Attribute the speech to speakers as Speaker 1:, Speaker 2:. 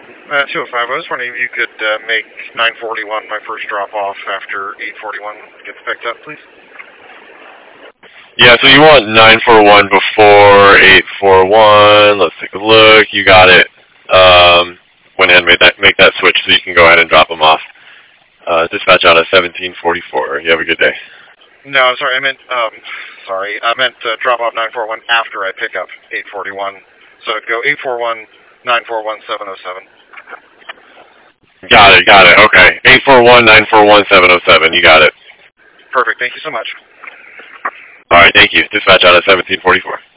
Speaker 1: 205, I was wondering if you could make 941 my first drop-off after 841 gets picked up, please.
Speaker 2: Yeah, so you want 941 before 841. Let's take a look. You got it. Went ahead and make that switch so you can go ahead and drop them off. Dispatch out at 1744. You have a good day.
Speaker 1: No, sorry, I meant drop off 941 after I pick up 841. So go 841, 941, 707.
Speaker 2: Got it. Okay. 841, 941, 707. You got it.
Speaker 1: Perfect. Thank you so much.
Speaker 2: All right, thank you. Dispatch out at 1744.